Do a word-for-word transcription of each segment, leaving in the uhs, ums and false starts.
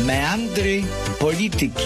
Meandry polityki.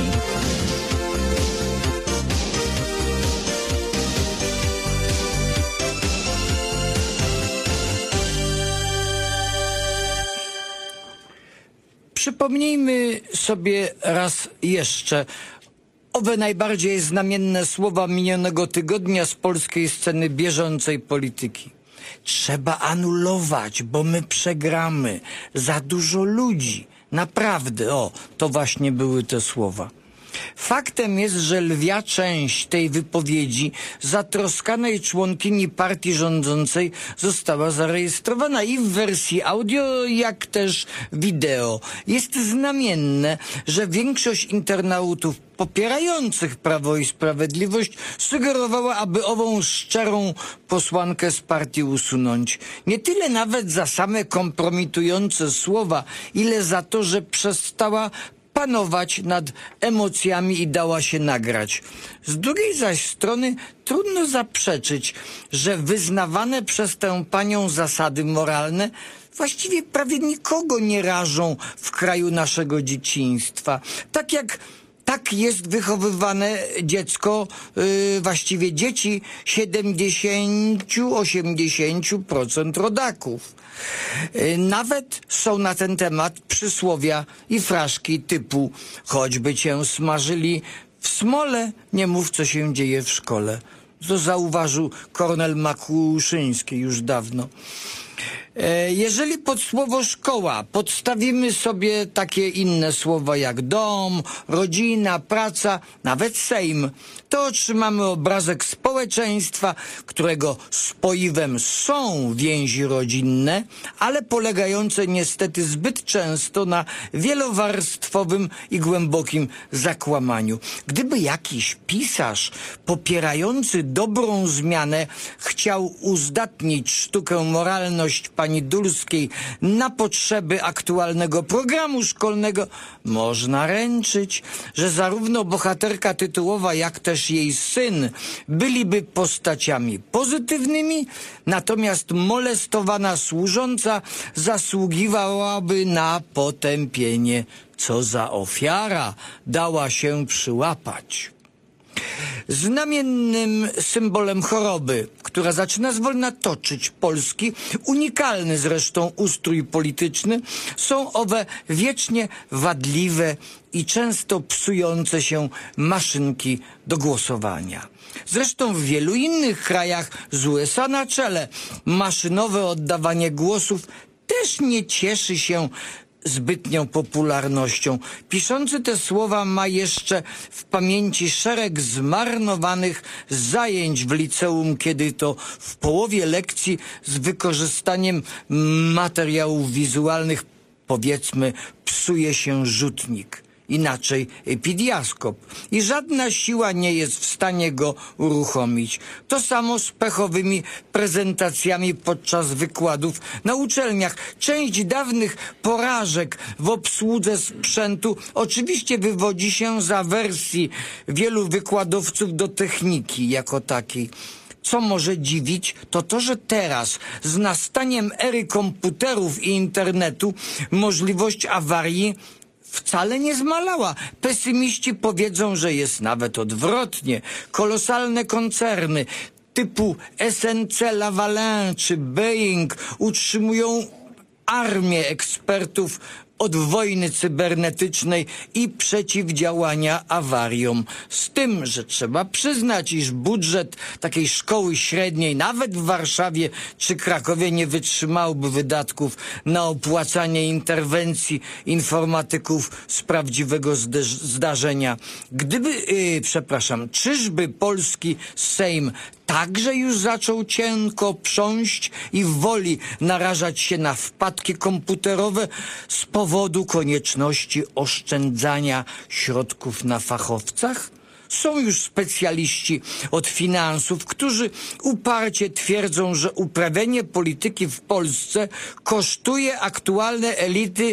Przypomnijmy sobie raz jeszcze owe najbardziej znamienne słowa minionego tygodnia z polskiej sceny bieżącej polityki. Trzeba anulować, bo my przegramy. Za dużo ludzi. Naprawdę, o, to właśnie były te słowa. Faktem jest, że lwia część tej wypowiedzi zatroskanej członkini partii rządzącej została zarejestrowana i w wersji audio, jak też wideo. Jest znamienne, że większość internautów popierających Prawo i Sprawiedliwość sugerowała, aby ową szczerą posłankę z partii usunąć. Nie tyle nawet za same kompromitujące słowa, ile za to, że przestała panować nad emocjami i dała się nagrać. Z drugiej zaś strony trudno zaprzeczyć, że wyznawane przez tę panią zasady moralne właściwie prawie nikogo nie rażą w kraju naszego dzieciństwa. Tak jak tak jest wychowywane dziecko, yy, właściwie dzieci siedemdziesiąt do osiemdziesięciu procent rodaków. Yy, nawet są na ten temat przysłowia i fraszki typu choćby cię smażyli w smole, nie mów co się dzieje w szkole. To zauważył Kornel Makuszyński już dawno. Jeżeli pod słowo szkoła podstawimy sobie takie inne słowa jak dom, rodzina, praca, nawet Sejm, to otrzymamy obrazek społeczeństwa, którego spoiwem są więzi rodzinne, ale polegające niestety zbyt często na wielowarstwowym i głębokim zakłamaniu. Gdyby jakiś pisarz popierający dobrą zmianę chciał uzdatnić sztukę moralność pani Dulskiej na potrzeby aktualnego programu szkolnego, można ręczyć, że zarówno bohaterka tytułowa, jak też jej syn byliby postaciami pozytywnymi, natomiast molestowana służąca zasługiwałaby na potępienie. Co za ofiara dała się przyłapać. Znamiennym symbolem choroby, która zaczyna zwolna toczyć polski, unikalny zresztą ustrój polityczny, są owe wiecznie wadliwe i często psujące się maszynki do głosowania. Zresztą w wielu innych krajach z U S A na czele maszynowe oddawanie głosów też nie cieszy się zbytnią popularnością. Piszący te słowa ma jeszcze w pamięci szereg zmarnowanych zajęć w liceum, kiedy to w połowie lekcji z wykorzystaniem materiałów wizualnych, powiedzmy, psuje się rzutnik. Inaczej epidiaskop. I żadna siła nie jest w stanie go uruchomić. To samo z pechowymi prezentacjami podczas wykładów na uczelniach. Część dawnych porażek w obsłudze sprzętu oczywiście wywodzi się z awersji wielu wykładowców do techniki jako takiej. Co może dziwić, to to, że teraz z nastaniem ery komputerów i internetu możliwość awarii wcale nie zmalała. Pesymiści powiedzą, że jest nawet odwrotnie. Kolosalne koncerny typu S N C Lavalin czy Boeing utrzymują armię ekspertów od wojny cybernetycznej i przeciwdziałania awariom. Z tym, że trzeba przyznać, iż budżet takiej szkoły średniej, nawet w Warszawie czy Krakowie, nie wytrzymałby wydatków na opłacanie interwencji informatyków z prawdziwego zdarzenia. Gdyby, yy, przepraszam, czyżby polski Sejm także już zaczął cienko prząść i woli narażać się na wpadki komputerowe z powodu konieczności oszczędzania środków na fachowcach? Są już specjaliści od finansów, którzy uparcie twierdzą, że uprawianie polityki w Polsce kosztuje aktualne elity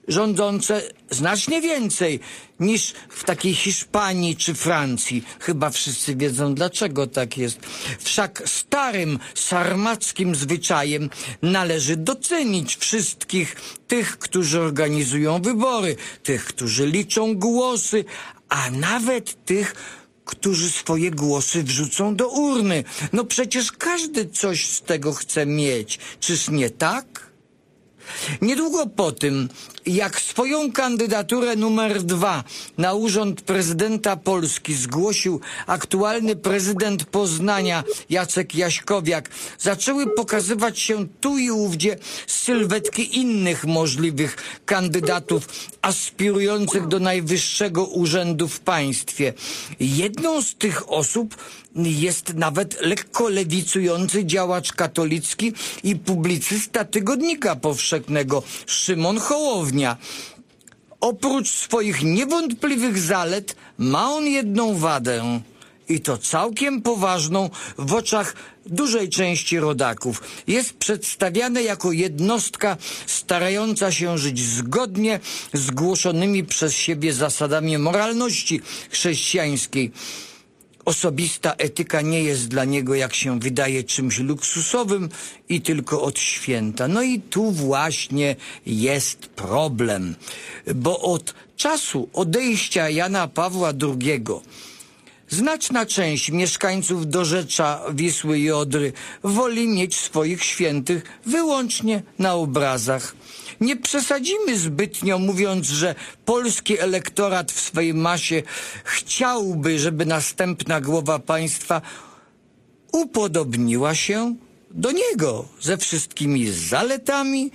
rządzące znacznie więcej niż w takiej Hiszpanii czy Francji. Chyba wszyscy wiedzą, dlaczego tak jest. Wszak starym sarmackim zwyczajem należy docenić wszystkich tych, którzy organizują wybory, tych, którzy liczą głosy, a nawet tych, którzy swoje głosy wrzucą do urny. No przecież każdy coś z tego chce mieć. Czyż nie tak? Niedługo po tym, jak swoją kandydaturę numer dwa na urząd prezydenta Polski zgłosił aktualny prezydent Poznania Jacek Jaśkowiak, zaczęły pokazywać się tu i ówdzie sylwetki innych możliwych kandydatów aspirujących do najwyższego urzędu w państwie. Jedną z tych osób jest nawet lekko lewicujący działacz katolicki i publicysta Tygodnika Powszechnego Szymon Hołownia. Oprócz swoich niewątpliwych zalet ma on jedną wadę. I to całkiem poważną w oczach dużej części rodaków. Jest przedstawiany jako jednostka starająca się żyć zgodnie z głoszonymi przez siebie zasadami moralności chrześcijańskiej. Osobista etyka nie jest dla niego, jak się wydaje, czymś luksusowym i tylko od święta. No i tu właśnie jest problem, bo od czasu odejścia Jana Pawła drugiego znaczna część mieszkańców Dorzecza, Wisły i Odry woli mieć swoich świętych wyłącznie na obrazach. Nie przesadzimy zbytnio, mówiąc, że polski elektorat w swej masie chciałby, żeby następna głowa państwa upodobniła się do niego ze wszystkimi zaletami,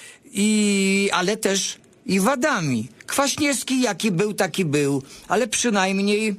i, ale też i wadami. Kwaśniewski jaki był, taki był, ale przynajmniej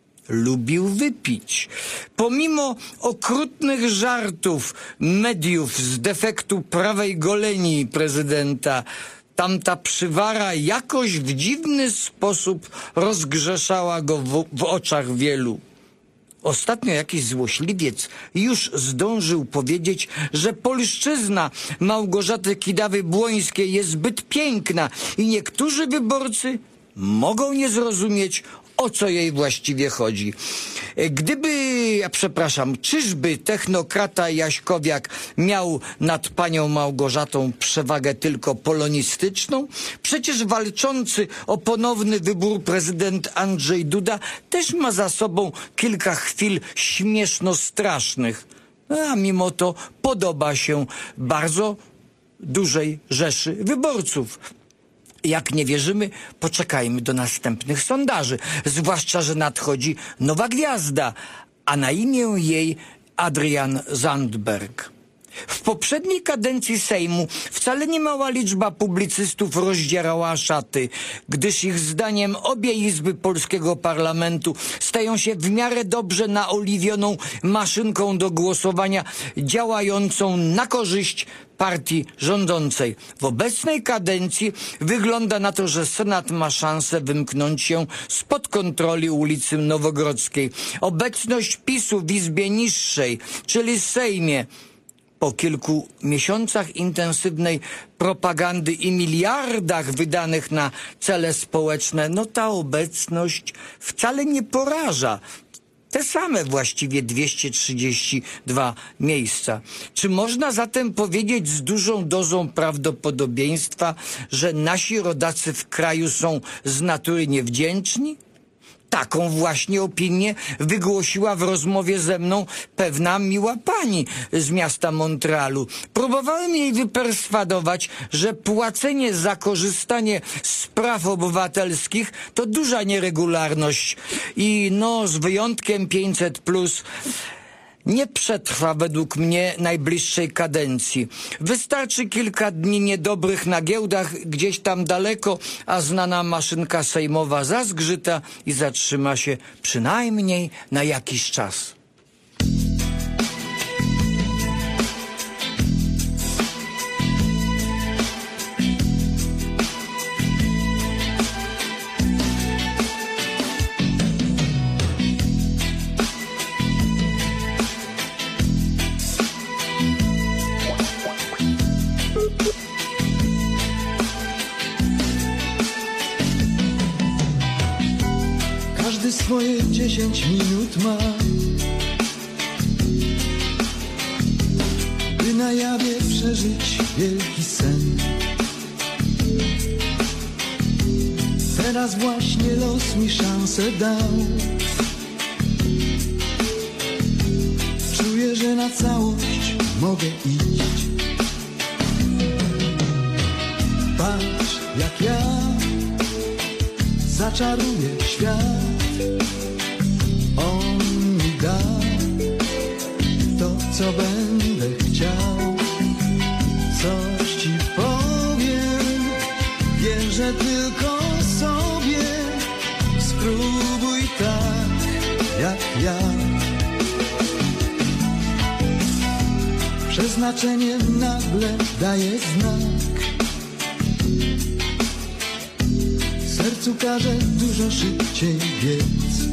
lubił wypić. Pomimo okrutnych żartów mediów z defektu prawej goleni prezydenta, tamta przywara jakoś w dziwny sposób rozgrzeszała go w, w oczach wielu. Ostatnio jakiś złośliwiec już zdążył powiedzieć, że polszczyzna Małgorzaty Kidawy-Błońskiej jest zbyt piękna i niektórzy wyborcy mogą nie zrozumieć, o co jej właściwie chodzi. Gdyby, ja przepraszam, czyżby technokrata Jaśkowiak miał nad panią Małgorzatą przewagę tylko polonistyczną? Przecież walczący o ponowny wybór prezydent Andrzej Duda też ma za sobą kilka chwil śmieszno-strasznych, a mimo to podoba się bardzo dużej rzeszy wyborców. Jak nie wierzymy, poczekajmy do następnych sondaży, zwłaszcza że nadchodzi nowa gwiazda, a na imię jej Adrian Zandberg. W poprzedniej kadencji Sejmu wcale nie mała liczba publicystów rozdzierała szaty, gdyż ich zdaniem obie izby polskiego parlamentu stają się w miarę dobrze naoliwioną maszynką do głosowania działającą na korzyść partii rządzącej. W obecnej kadencji wygląda na to, że Senat ma szansę wymknąć się spod kontroli ulicy Nowogrodzkiej. Obecność PiSu w Izbie Niższej, czyli Sejmie, po kilku miesiącach intensywnej propagandy i miliardach wydanych na cele społeczne, no ta obecność wcale nie poraża. Te same właściwie dwieście trzydzieści dwa miejsca. Czy można zatem powiedzieć z dużą dozą prawdopodobieństwa, że nasi rodacy w kraju są z natury niewdzięczni? Taką właśnie opinię wygłosiła w rozmowie ze mną pewna miła pani z miasta Montrealu. Próbowałem jej wyperswadować, że płacenie za korzystanie z praw obywatelskich to duża nieregularność i no z wyjątkiem pięćset plus nie przetrwa według mnie najbliższej kadencji. Wystarczy kilka dni niedobrych na giełdach gdzieś tam daleko, a znana maszynka sejmowa zazgrzyta i zatrzyma się przynajmniej na jakiś czas. swoje dziesięć minut ma, by na jawie przeżyć wielki sen. Teraz właśnie los mi szansę dał. Czuję, że na całość mogę iść. Patrz, jak ja zaczaruję świat. On mi da to, co będę chciał. Coś ci powiem, wierzę tylko sobie. Spróbuj tak, jak ja. Przeznaczenie nagle daje znak. Sercu każe dużo szybciej biec.